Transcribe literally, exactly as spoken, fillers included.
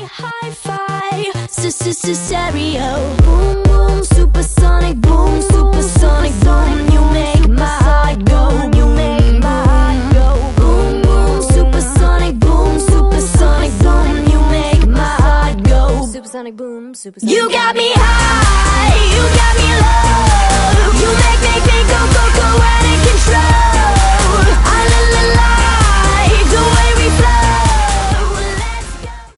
hi-fi, stereo. Boom, boom, supersonic boom, supersonic boom. You make my heart go, you make my heart go. Boom, boom, supersonic boom, supersonic boom. You make my heart go. Supersonic boom, supersonic. You got me high, you got me low. You make, make me go.